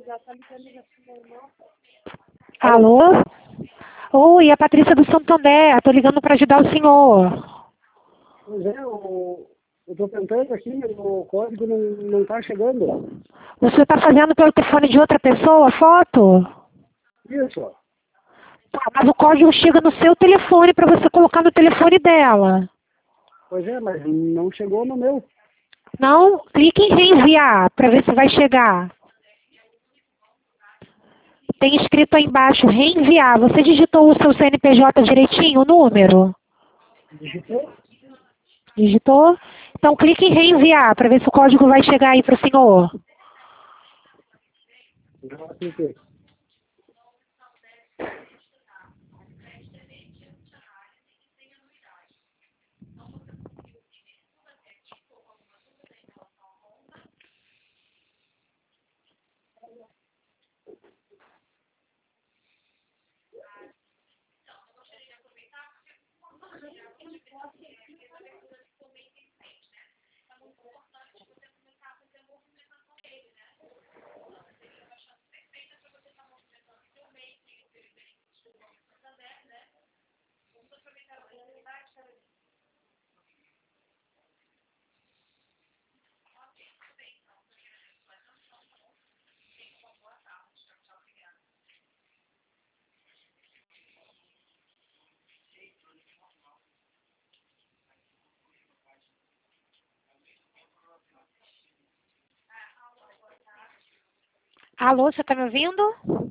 Alô? Oi, é a Patrícia do Santander. Estou ligando para ajudar o senhor. Pois é, eu estou tentando aqui, mas o código não está chegando. O senhor está fazendo pelo telefone de outra pessoa a foto? Isso. Tá, mas o código chega no seu telefone para você colocar no telefone dela. Pois é, mas não chegou no meu. Não? Clique em reenviar para ver se vai chegar. Tem escrito aí embaixo, reenviar. Você digitou o seu CNPJ direitinho, o número? Digitei? Digitou? Então clique em reenviar para ver se o código vai chegar aí para o senhor. Já cliquei. Alô, você está me ouvindo?